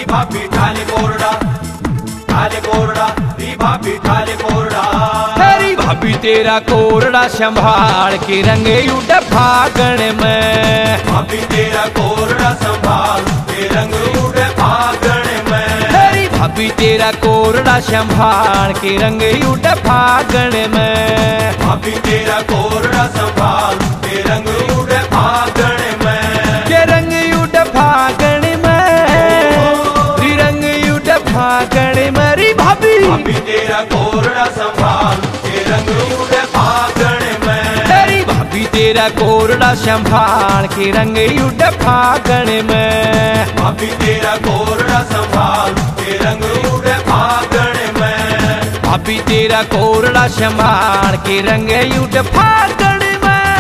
भाभी ठाले कोरडा, ठाले कोरडा, री भाभी ठाले कोरडा। तेरी भाभी तेरा कोरडा संभाल के रंगे उठ फागण में, भाभी तेरा कोरडा संभाल के रंग उठे फागण में। तेरी भाभी तेरा कोरडा संभाल के रंगे उठ फागण में, भाभी तेरा कोरडा संभाल के रंग उठे फागण में। के रंग उठ फागण में, री रंग उठ फागण में री भाभी। भाभी तेरा कोरडा संभाल के रंग उठे फागण में। तेरी भाभी तेरा कोरडा संभाल के रंग उठ फागण में, भाभी तेरा कोरडा संभाल के रंग उठे फागण में। भाभी तेरा कोरडा संभाल के रंग उठ फागण में।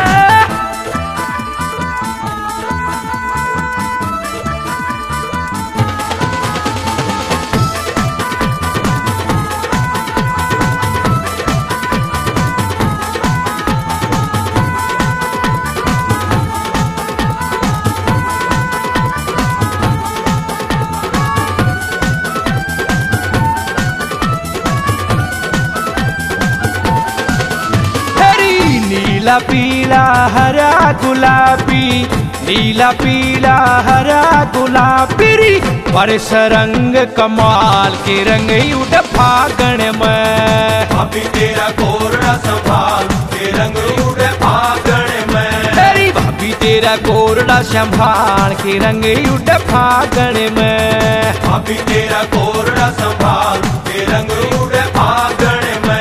नीला पीला हरा गुलाबी, नीला पीला हरा गुलाबी परस रंग कमाल के रंग उठ फागण में। भाभी तेरा कोरडा संभाल के रंग उठे फागण में। तेरी भाभी तेरा कोरडा संभाल के रंग उठ फागण में, भाभी तेरा कोरडा संभाल के रंग उठे फागण में।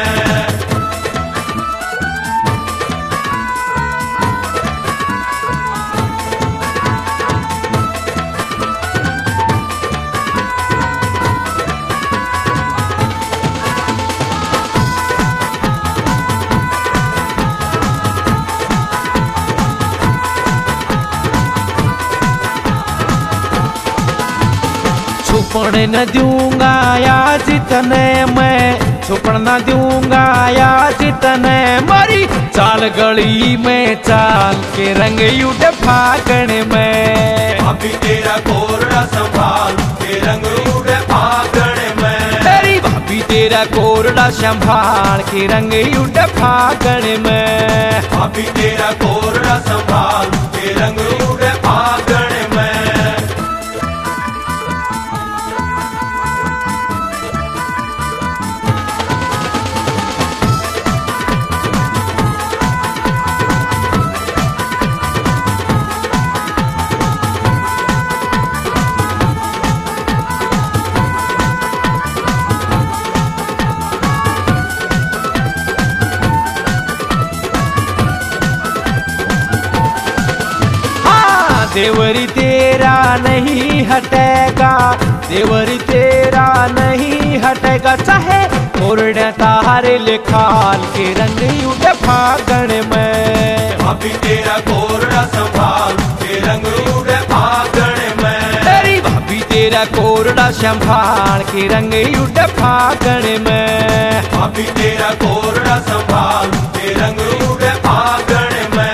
छुपण न दूंगा आज तने मैं, छुपण न दूंगा आज तने मरी चाल गली में चाल के रंग उठ फागण में। भाभी तेरा कोरडा संभाल के रंग उठे फागण में। तेरी भाभी तेरा कोरडा संभाल के रंग उठ फागण में, भाभी तेरा कोरडा संभाल के रंग उठे फागण में। देवरी तेरा नहीं हटेगा, देवरी तेरा नहीं हटेगा चाहे कोरडा तारे लिखाल के रंग उठ फागण में। भाभी तेरा कोरडा संभाल के रंग उठे फागण में। तेरी भाभी तेरा कोरडा संभाल के रंग उठ फागण में, भाभी तेरा कोरडा संभाल के रंग उठे फागण में।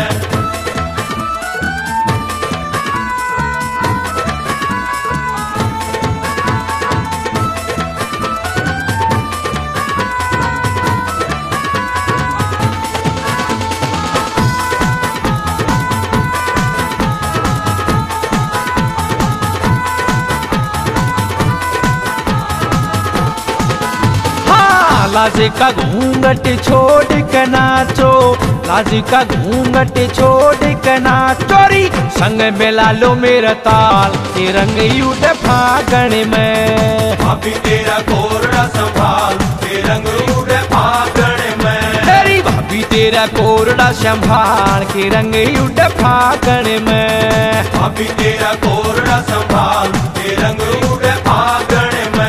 लाज का घूंघट छोड़ के नाचो, लाज का घूंघट छोड़ के नाचो री संग मिला लो मेरा ताल के रंग उठ फागण में। भाभी तेरा कोरडा संभाल के रंग उठे फागण में। तेरी भाभी तेरा कोरडा संभाल के रंग उठ फागण में, भाभी तेरा कोरडा संभाल के रंग उठे फागण में।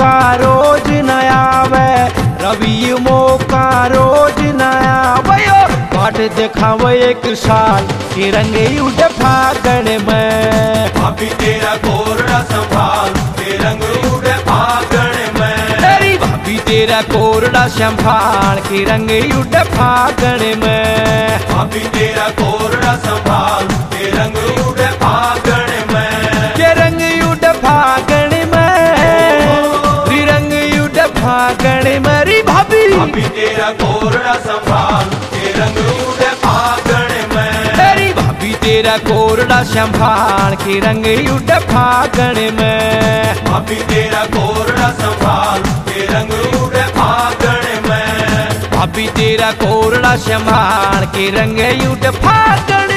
मौका रोज नया वे, रवि मौका रोज नया वयो बाट दिखावे एक साल के रंग उड़ फागण में। भाभी तेरा कोरड़ा संभाल के रंग उड़े फागण में। तेरी भाभी तेरा कोरड़ा संभाल के रंग उड़ फागण में। भाभी तेरा कोरड़ा संभाल के रंग उड़े फागण में। के रंग उड़ फागण में, रंग उड़ फागण में री भाभी। भाभी तेरा कोरड़ा संभाल के रंग उड़े फागण में। तेरी भाभी तेरा कोरड़ा संभाल के रंग उड़ फागण में। भाभी तेरा कोरड़ा संभाल के रंग उड़े फागण में। भाभी तेरा कोरड़ा संभाल के रंग उड़ फागण